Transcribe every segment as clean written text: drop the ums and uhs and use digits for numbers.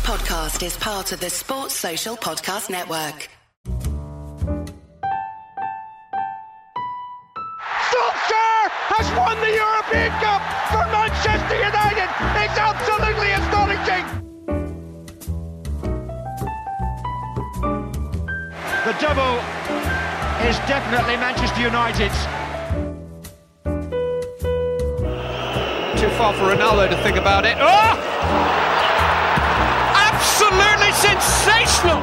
podcast is part of the Sports Social Podcast Network. Solskjaer has won the European Cup for Manchester United. It's absolutely astonishing. The double is definitely Manchester United's. Too far for Ronaldo to think about it. Oh! Absolutely sensational!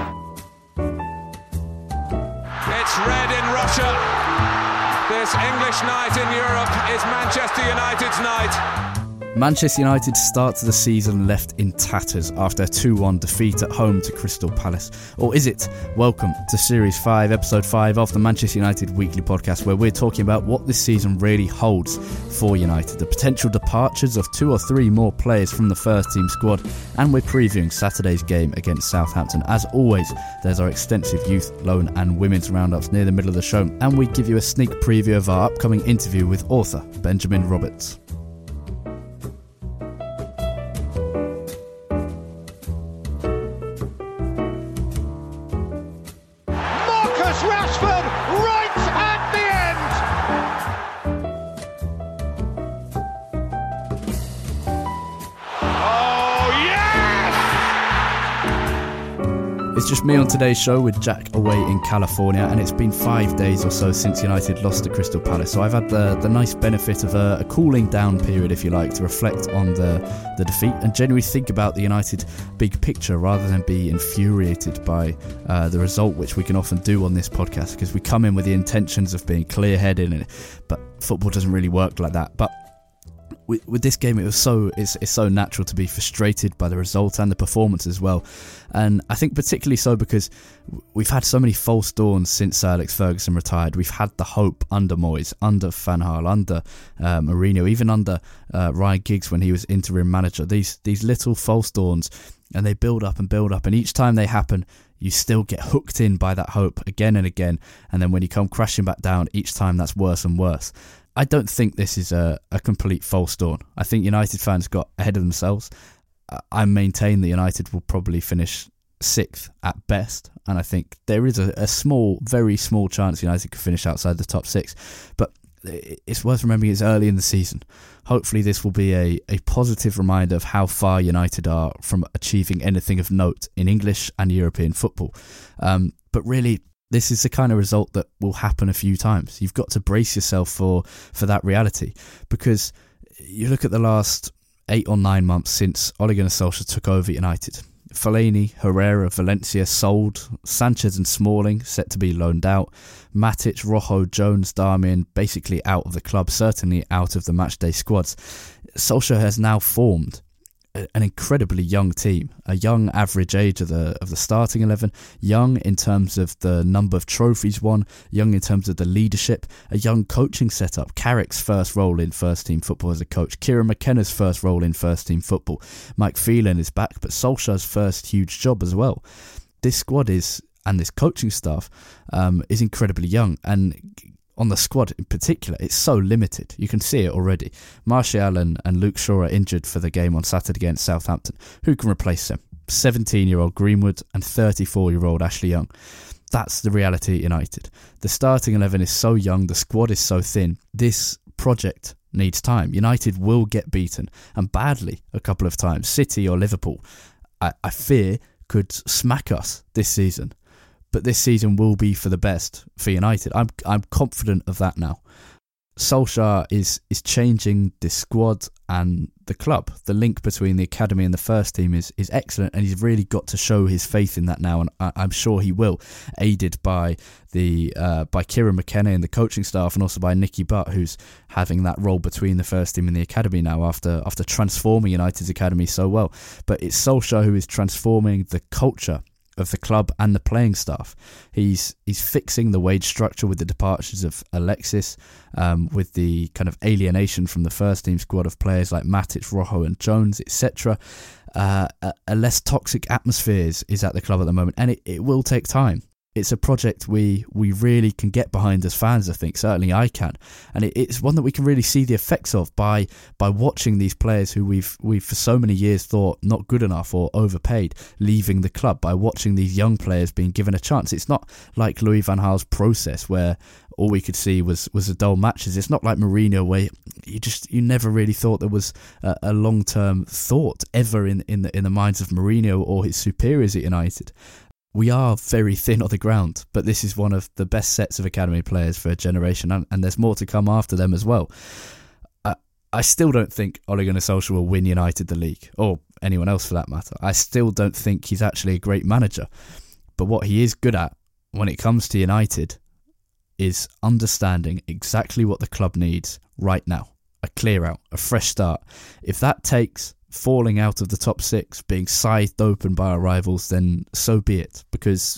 It's red in Russia. This English night in Europe is Manchester United's night. Manchester United start to the season left in tatters after a 2-1 defeat at home to Crystal Palace. Or is it? Welcome to Series 5, Episode 5 of the Manchester United Weekly Podcast, where we're talking about what this season really holds for United, the potential departures of 2 or 3 more players from the first team squad, and we're previewing Saturday's game against Southampton. As always, there's our extensive youth, loan and women's roundups near the middle of the show, and we give you a sneak preview of our upcoming interview with author Benjamin Roberts. Rashford right at the end. Oh yes! It's just me on today's show with Jack away in California, and it's been 5 days or so since United lost to Crystal Palace, so I've had the nice benefit of a cooling down period, if you like, to reflect on the defeat and genuinely think about the United big picture rather than be infuriated by the result, which we can often do on this podcast because we come in with the intentions of being clear-headed, but football doesn't really work like that. But with this game, it's so natural to be frustrated by the result and the performance as well, and I think particularly so because we've had so many false dawns since Sir Alex Ferguson retired. We've had the hope under Moyes, under Van Gaal, under Mourinho, even under Ryan Giggs when he was interim manager. These little false dawns, and they build up, and each time they happen, you still get hooked in by that hope again and again, and then when you come crashing back down, each time that's worse and worse. I don't think this is a complete false dawn. I think United fans got ahead of themselves. I maintain that United will probably finish 6th at best, and I think there is a very small chance United could finish outside the top 6. But it's worth remembering it's early in the season. Hopefully this will be a positive reminder of how far United are from achieving anything of note in English and European football. But really, this is the kind of result that will happen a few times. You've got to brace yourself for that reality, because you look at the last 8 or 9 months since Ole Gunnar Solskjaer took over United. Fellaini, Herrera, Valencia sold, Sanchez and Smalling set to be loaned out, Matic, Rojo, Jones, Darmian basically out of the club, certainly out of the matchday squads. Solskjaer has now formed an incredibly young team, a young average age of the starting 11, young in terms of the number of trophies won, young in terms of the leadership, a young coaching setup. Carrick's first role in first team football as a coach, Kieran McKenna's first role in first team football, Mike Phelan is back, but Solskjaer's first huge job as well. This squad and this coaching staff is incredibly young, and on the squad in particular, it's so limited. You can see it already. Martial and Luke Shaw are injured for the game on Saturday against Southampton. Who can replace them? 17-year-old Greenwood and 34-year-old Ashley Young. That's the reality at United. The starting 11 is so young, the squad is so thin. This project needs time. United will get beaten, and badly, a couple of times. City or Liverpool, I fear, could smack us this season. But this season will be for the best for United. I'm confident of that now. Solskjaer is changing the squad and the club. The link between the academy and the first team is excellent, and he's really got to show his faith in that now, and I'm sure he will, aided by by Kieran McKenna and the coaching staff, and also by Nicky Butt, who's having that role between the first team and the academy now after transforming United's academy so well. But it's Solskjaer who is transforming the culture of the club and the playing staff. He's fixing the wage structure with the departures of Alexis, with the kind of alienation from the first team squad of players like Matic, Rojo and Jones, etc. A less toxic atmosphere is at the club at the moment, and it will take time. It's a project we really can get behind as fans, I think. Certainly I can. And it's one that we can really see the effects of by watching these players who we've for so many years thought not good enough or overpaid leaving the club, by watching these young players being given a chance. It's not like Louis van Gaal's process where all we could see was a dull matches. It's not like Mourinho where you never really thought there was a long-term thought ever in the minds of Mourinho or his superiors at United. We are very thin on the ground, but this is one of the best sets of academy players for a generation, and there's more to come after them as well. I still don't think Ole Gunnar Solskjaer will win United the league, or anyone else for that matter. I still don't think he's actually a great manager. But what he is good at when it comes to United is understanding exactly what the club needs right now. A clear out, a fresh start. If that takes falling out of the top 6, being scythed open by our rivals, then so be it, because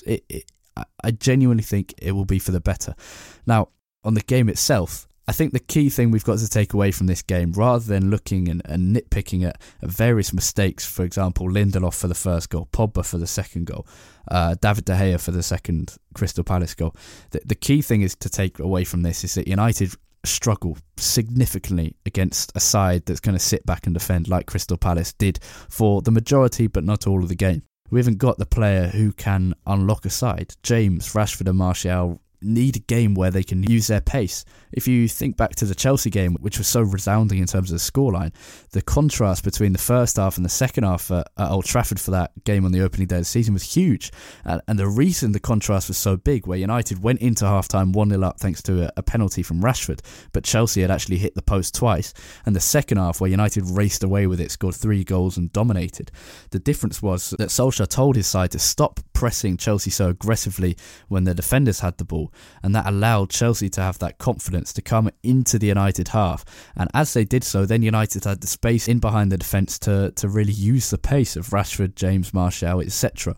I genuinely think it will be for the better. Now, on the game itself, I think the key thing we've got to take away from this game, rather than looking and nitpicking at various mistakes, for example, Lindelof for the first goal, Pogba for the second goal, David De Gea for the second Crystal Palace goal, the key thing is to take away from this is that United struggle significantly against a side that's going to sit back and defend like Crystal Palace did for the majority but not all of the game. We haven't got the player who can unlock a side. James, Rashford and Martial need a game where they can use their pace. If you think back to the Chelsea game, which was so resounding in terms of the scoreline, the contrast between the first half and the second half at Old Trafford for that game on the opening day of the season was huge. And the reason the contrast was so big, where United went into half-time 1-0 up thanks to a penalty from Rashford, but Chelsea had actually hit the post twice, and the second half where United raced away with it, scored 3 goals and dominated. The difference was that Solskjaer told his side to stop pressing Chelsea so aggressively when the defenders had the ball, and that allowed Chelsea to have that confidence to come into the United half. And as they did so, then United had the space in behind the defence to really use the pace of Rashford, James, Martial, etc.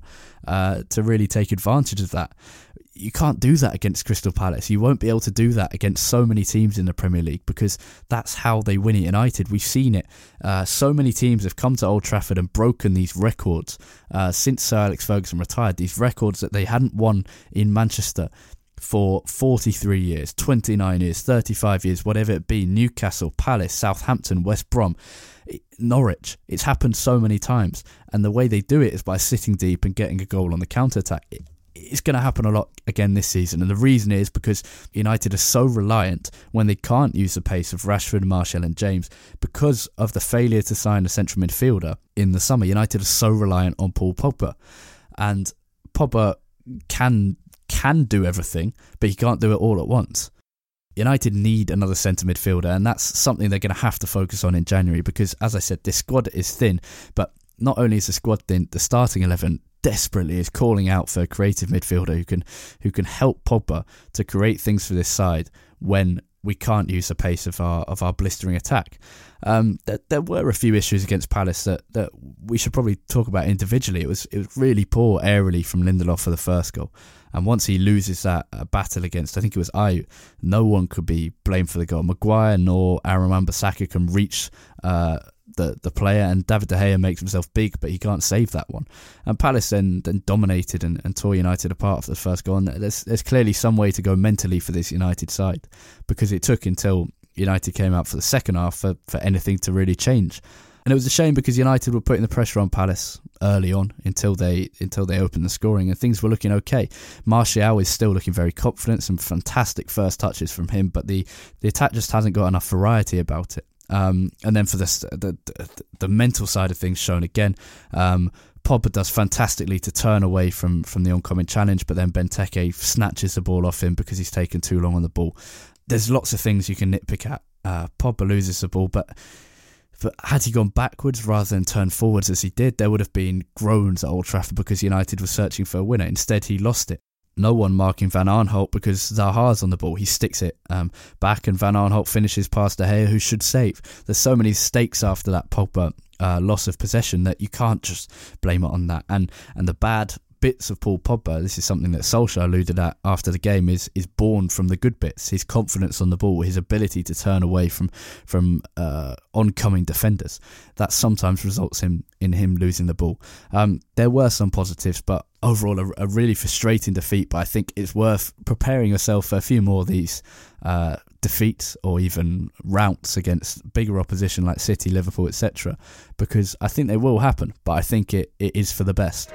To really take advantage of that. You can't do that against Crystal Palace. You won't be able to do that against so many teams in the Premier League, because that's how they win at United. We've seen it. So many teams have come to Old Trafford and broken these records since Sir Alex Ferguson retired, these records that they hadn't won in Manchester for 43 years, 29 years, 35 years, whatever it be. Newcastle, Palace, Southampton, West Brom, Norwich. It's happened so many times, and the way they do it is by sitting deep and getting a goal on the counter-attack. It's going to happen a lot again this season, and the reason is because United are so reliant when they can't use the pace of Rashford, Martial and James because of the failure to sign a central midfielder in the summer. United are so reliant on Paul Pogba, and Pogba can do everything, but he can't do it all at once. United need another centre midfielder, and that's something they're going to have to focus on in January, because, as I said, this squad is thin, but not only is the squad thin, the starting 11 desperately is calling out for a creative midfielder who can help Pogba to create things for this side when we can't use the pace of our blistering attack. There were a few issues against Palace that we should probably talk about individually. It was really poor aerially from Lindelof for the first goal, and once he loses that battle against, I think it was Ayew, no one could be blamed for the goal. Maguire nor Aaron Wan-Bissaka can reach the player, and David De Gea makes himself big, but he can't save that one. And Palace then dominated and tore United apart for the first goal. And there's clearly some way to go mentally for this United side, because it took until United came out for the second half for anything to really change. And it was a shame, because United were putting the pressure on Palace early on until they opened the scoring, and things were looking okay. Martial is still looking very confident, some fantastic first touches from him, but the attack just hasn't got enough variety about it. And then for the mental side of things shown again, Pogba does fantastically to turn away from the oncoming challenge, but then Benteke snatches the ball off him because he's taken too long on the ball. There's lots of things you can nitpick at. Pogba loses the ball, but had he gone backwards rather than turn forwards as he did, there would have been groans at Old Trafford because United was searching for a winner. Instead, he lost it. No one marking Van Aanholt because Zaha's on the ball. He sticks it back, and Van Aanholt finishes past De Gea, who should save. There's so many stakes after that Pogba loss of possession that you can't just blame it on that. And the bad bits of Paul Pogba, this is something that Solskjaer alluded at after the game, is born from the good bits. His confidence on the ball, his ability to turn away from oncoming defenders. That sometimes results in him losing the ball. There were some positives, but overall a really frustrating defeat. But I think it's worth preparing yourself for a few more of these defeats or even routs against bigger opposition like City, Liverpool, etc. because I think they will happen, but I think it is for the best.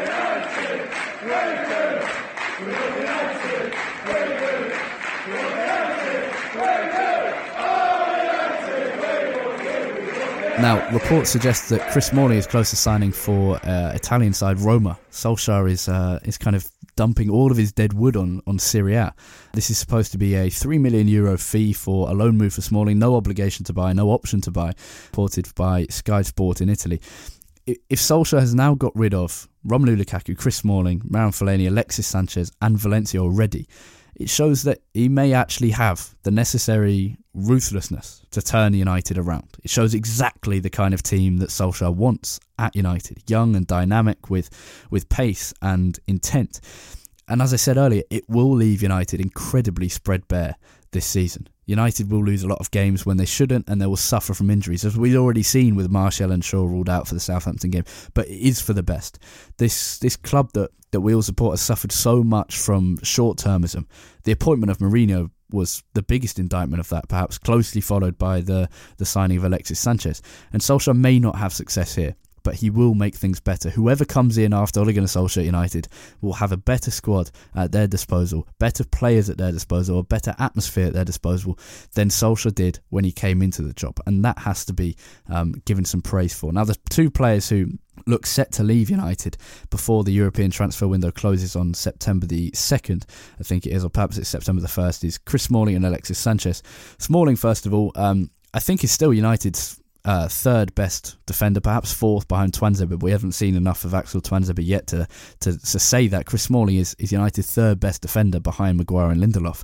Now, reports suggest that Chris Smalling is close to signing for Italian side Roma. Solskjaer is kind of dumping all of his dead wood on Serie A. This is supposed to be a €3 million fee for a loan move for Smalling, no obligation to buy, no option to buy, reported by Sky Sport in Italy. If Solskjaer has now got rid of Romelu Lukaku, Chris Smalling, Marouane Fellaini, Alexis Sanchez and Valencia already, it shows that he may actually have the necessary ruthlessness to turn United around. It shows exactly the kind of team that Solskjaer wants at United. Young and dynamic with pace and intent. And as I said earlier, it will leave United incredibly spread bare this season. United will lose a lot of games when they shouldn't, and they will suffer from injuries, as we've already seen with Martial and Shaw ruled out for the Southampton game. But it is for the best. This club that we all support has suffered so much from short-termism. The appointment of Mourinho was the biggest indictment of that, perhaps closely followed by the signing of Alexis Sanchez. And Solskjaer may not have success here, but he will make things better. Whoever comes in after Ole Gunnar Solskjaer at United will have a better squad at their disposal, better players at their disposal, a better atmosphere at their disposal than Solskjaer did when he came into the job. And that has to be given some praise for. Now, the two players who look set to leave United before the European transfer window closes on September the 2nd, I think it is, or perhaps it's September the 1st, is Chris Smalling and Alexis Sanchez. Smalling, first of all, I think is still United's third best defender, perhaps fourth behind Tuanzebe, but we haven't seen enough of Axel Tuanzebe yet to say that. Chris Smalling is United's third best defender behind Maguire and Lindelof.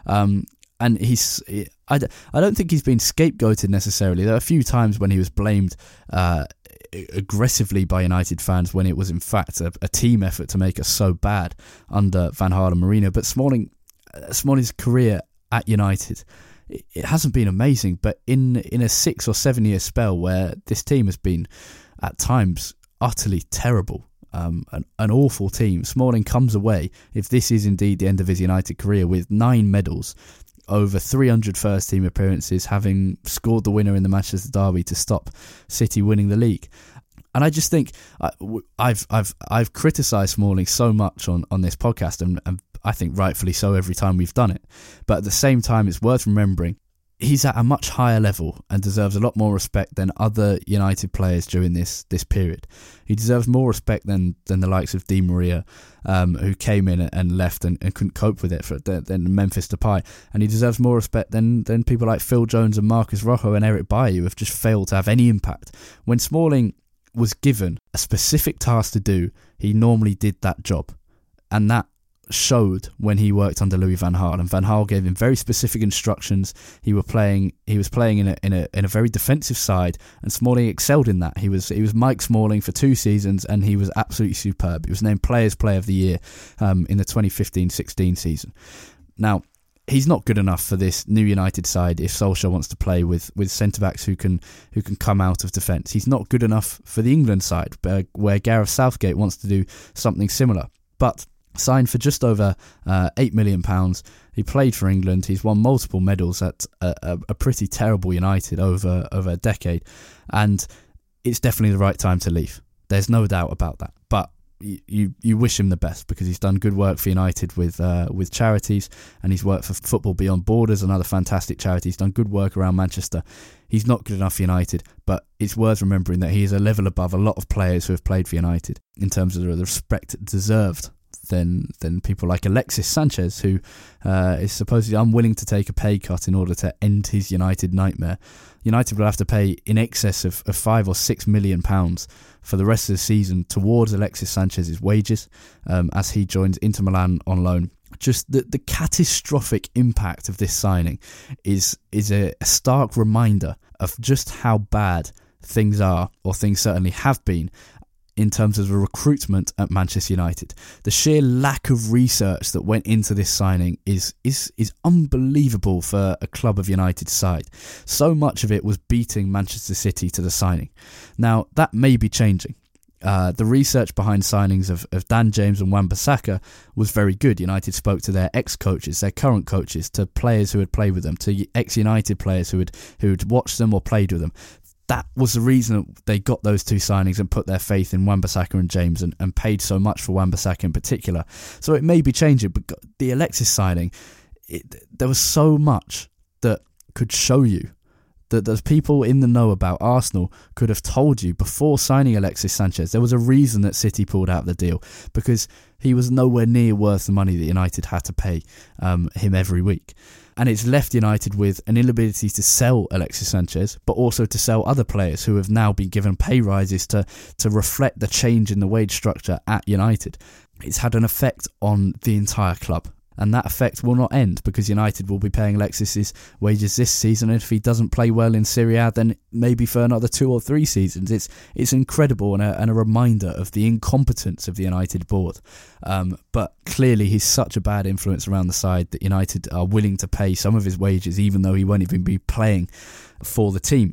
And I don't think he's been scapegoated necessarily. There are a few times when he was blamed aggressively by United fans when it was in fact a team effort to make us so bad under Van Gaal and Mourinho. But Smalling's career at United, it hasn't been amazing, but in a 6 or 7 year spell where this team has been at times utterly terrible, an awful team, Smalling comes away, if this is indeed the end of his United career, with 9 medals, over 300 first team appearances, having scored the winner in the Manchester Derby to stop City winning the league. And I just think I've criticised Smalling so much on this podcast, and I think rightfully so every time we've done it. But at the same time, it's worth remembering he's at a much higher level and deserves a lot more respect than other United players during this period. He deserves more respect than the likes of Di Maria, who came in and left and couldn't cope with it, than Memphis Depay. And he deserves more respect than people like Phil Jones and Marcus Rojo and Eric Bailly, who have just failed to have any impact. When Smalling was given a specific task to do, he normally did that job. And that showed when he worked under Louis van Gaal, and Van Gaal gave him very specific instructions. He was playing in a very defensive side, and Smalling excelled in that. He was Mike Smalling for 2 seasons, and he was absolutely superb. He was named Players Player of the Year in the 2015-16 season. Now, he's not good enough for this new United side if Solskjaer wants to play with centre-backs who can come out of defence. He's not good enough for the England side, where Gareth Southgate wants to do something similar. But signed for just over £8 million. He played for England. He's won multiple medals at a pretty terrible United over a decade. And it's definitely the right time to leave. There's no doubt about that. But you wish him the best, because he's done good work for United with charities, and he's worked for Football Beyond Borders, another fantastic charity. He's done good work around Manchester. He's not good enough for United, but it's worth remembering that he is a level above a lot of players who have played for United in terms of the respect deserved than people like Alexis Sanchez, who is supposedly unwilling to take a pay cut in order to end his United nightmare. United will have to pay in excess of £5 or £6 million for the rest of the season towards Alexis Sanchez's wages as he joins Inter Milan on loan. Just the catastrophic impact of this signing is a stark reminder of just how bad things are, or things certainly have been, in terms of the recruitment at Manchester United. The sheer lack of research that went into this signing is unbelievable for a club of United's side. So much of it was beating Manchester City to the signing. Now, that may be changing. The research behind signings of Dan James and Wan-Bissaka was very good. United spoke to their ex-coaches, their current coaches, to players who had played with them, to ex-United players who had watched them or played with them. That was the reason they got those two signings and put their faith in Wan-Bissaka and James and paid so much for Wan-Bissaka in particular. So it may be changing, but the Alexis signing, there was so much that could show you that those people in the know about Arsenal could have told you before signing Alexis Sanchez. There was a reason that City pulled out of the deal, because he was nowhere near worth the money that United had to pay him every week. And it's left United with an inability to sell Alexis Sanchez, but also to sell other players who have now been given pay rises to reflect the change in the wage structure at United. It's had an effect on the entire club. And that effect will not end, because United will be paying Alexis's wages this season. And if he doesn't play well in Serie A, then maybe for another 2 or 3 seasons. It's incredible and a reminder of the incompetence of the United board. But clearly he's such a bad influence around the side that United are willing to pay some of his wages, even though he won't even be playing for the team.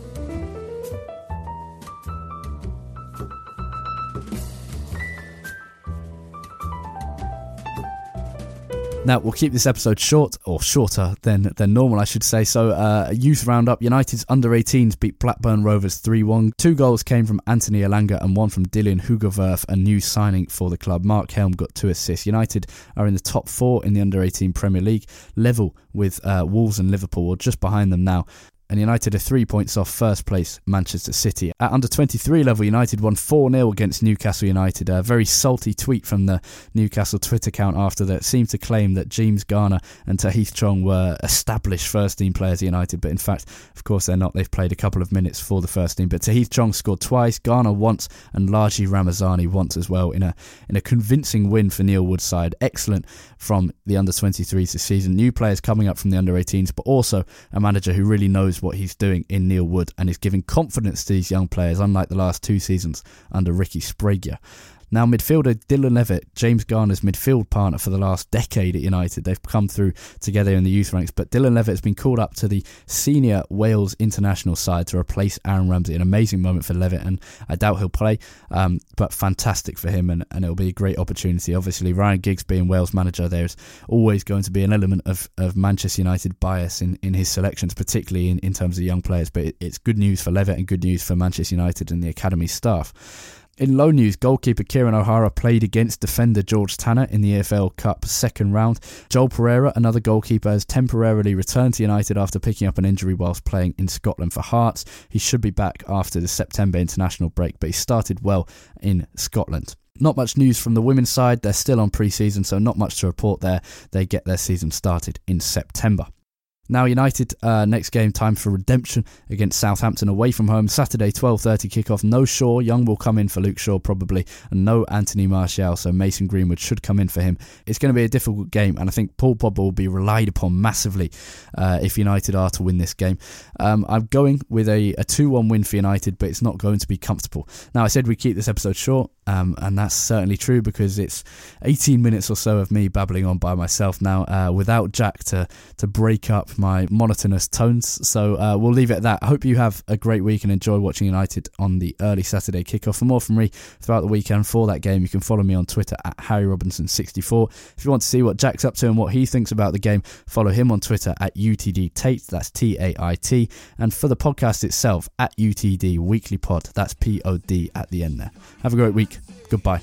Now, we'll keep this episode short, or shorter than normal, I should say. So, a youth roundup. United's under-18s beat Blackburn Rovers 3-1. 2 goals came from Anthony Elanga and 1 from Dylan Hugoverth, a new signing for the club. Mark Helm got 2 assists. United are in the top 4 in the under-18 Premier League, level with Wolves and Liverpool, or just behind them now. And United are 3 points off first place Manchester City. At under 23 level, United won 4-0 against Newcastle United. A very salty tweet from the Newcastle Twitter account after that seemed to claim that James Garner and Tahith Chong were established first team players at United, but in fact, of course, they're not. They've played a couple of minutes for the first team. But Tahith Chong scored twice, Garner once, and Laji Ramazani once as well in a convincing win for Neil Wood's side. Excellent from the under 23s this season. New players coming up from the under 18s, but also a manager who really knows what he's doing in Neil Wood and is giving confidence to these young players, unlike the last 2 seasons under Ricky Sprague. Now, midfielder Dylan Levitt, James Garner's midfield partner for the last decade at United. They've come through together in the youth ranks, but Dylan Levitt has been called up to the senior Wales international side to replace Aaron Ramsey. An amazing moment for Levitt, and I doubt he'll play, but fantastic for him, and it'll be a great opportunity. Obviously, Ryan Giggs being Wales manager, there's always going to be an element of Manchester United bias in his selections, particularly in terms of young players, but it's good news for Levitt and good news for Manchester United and the academy staff. In low news, goalkeeper Kieran O'Hara played against defender George Tanner in the EFL Cup second round. Joel Pereira, another goalkeeper, has temporarily returned to United after picking up an injury whilst playing in Scotland for Hearts. He should be back after the September international break, but he started well in Scotland. Not much news from the women's side. They're still on pre-season, so not much to report there. They get their season started in September. Now United, next game time for redemption against Southampton away from home. Saturday 12:30 kickoff. No Shaw. Young will come in for Luke Shaw probably, and no Anthony Martial, so Mason Greenwood should come in for him. It's going to be a difficult game, and I think Paul Pogba will be relied upon massively if United are to win this game. I'm going with a 2-1 win for United, but it's not going to be comfortable. Now, I said we'd keep this episode short, and that's certainly true because it's 18 minutes or so of me babbling on by myself now without Jack to break up my monotonous tones. So we'll leave it at that. I hope you have a great week and enjoy watching United on the early Saturday kickoff. For more from me throughout the weekend for that game, you can follow me on Twitter at HarryRobinson64. If you want to see what Jack's up to and what he thinks about the game, follow him on Twitter at UTD Tate, that's TAIT, and for the podcast itself at UTD Weekly Pod, that's POD at the end there. Have a great week. Goodbye.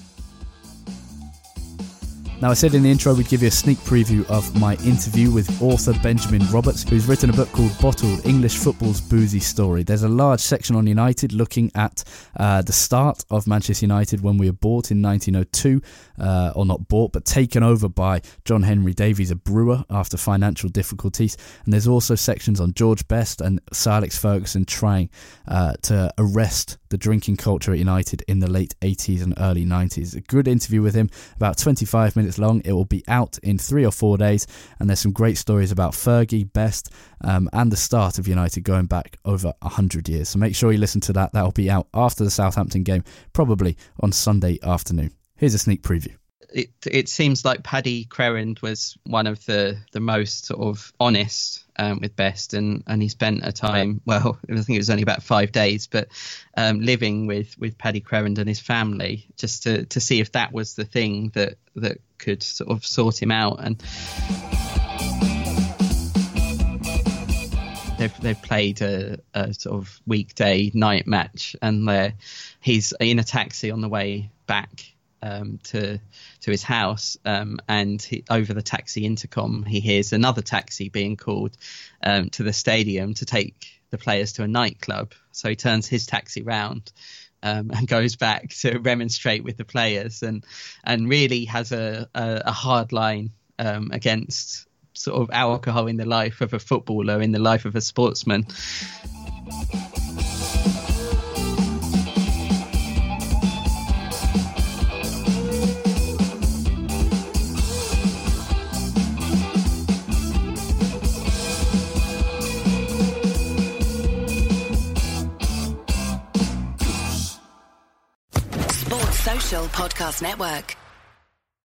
Now, I said in the intro we'd give you a sneak preview of my interview with author Benjamin Roberts, who's written a book called Bottled, English Football's Boozy Story. There's a large section on United looking at the start of Manchester United when we were bought in 1902, or not bought, but taken over by John Henry Davies, a brewer, after financial difficulties. And there's also sections on George Best and Sir Alex Ferguson trying to arrest the drinking culture at United in the late 80s and early 90s. A good interview with him, about 25 minutes it's long. It will be out in 3 or 4 days, and there's some great stories about Fergie, Best, and the start of United going back over 100 years. So make sure you listen to that. That will be out after the Southampton game, probably on Sunday afternoon. Here's a sneak preview. It seems like Paddy Crerand was one of the most sort of honest with Best, and he spent a time, well, I think it was only about 5 days, but living with Paddy Crerand and his family, just to see if that was the thing that could sort of sort him out. And they've played a sort of weekday night match, and he's in a taxi on the way back to his house, and over the taxi intercom he hears another taxi being called to the stadium to take the players to a nightclub. So he turns his taxi round and goes back to remonstrate with the players, and really has a hard line against sort of alcohol in the life of a footballer, in the life of a sportsman. Podcast Network.